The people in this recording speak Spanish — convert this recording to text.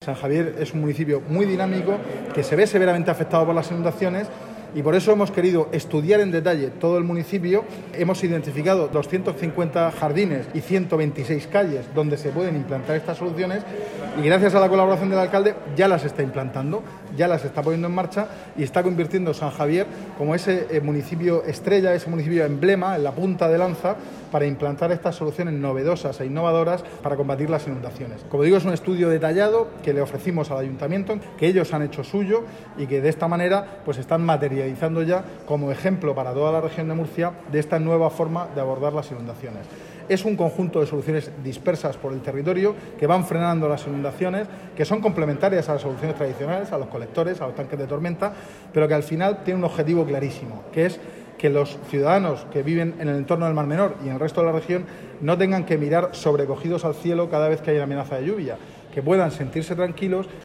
San Javier es un municipio muy dinámico que se ve severamente afectado por las inundaciones y por eso hemos querido estudiar en detalle todo el municipio. Hemos identificado 250 jardines y 126 calles donde se pueden implantar estas soluciones y gracias a la colaboración del alcalde ya las está implantando, ya las está poniendo en marcha y está convirtiendo San Javier como ese municipio estrella, ese municipio emblema, en la punta de lanza para implantar estas soluciones novedosas e innovadoras para combatir las inundaciones. Como digo, es un estudio detallado que le ofrecimos al ayuntamiento, que ellos han hecho suyo y que de esta manera pues están materializando ya como ejemplo para toda la región de Murcia de esta nueva forma de abordar las inundaciones. Es un conjunto de soluciones dispersas por el territorio que van frenando las inundaciones, que son complementarias a las soluciones tradicionales, a los colectores, a los tanques de tormenta, pero que al final tienen un objetivo clarísimo, que es que los ciudadanos que viven en el entorno del Mar Menor y en el resto de la región no tengan que mirar sobrecogidos al cielo cada vez que hay amenaza de lluvia, que puedan sentirse tranquilos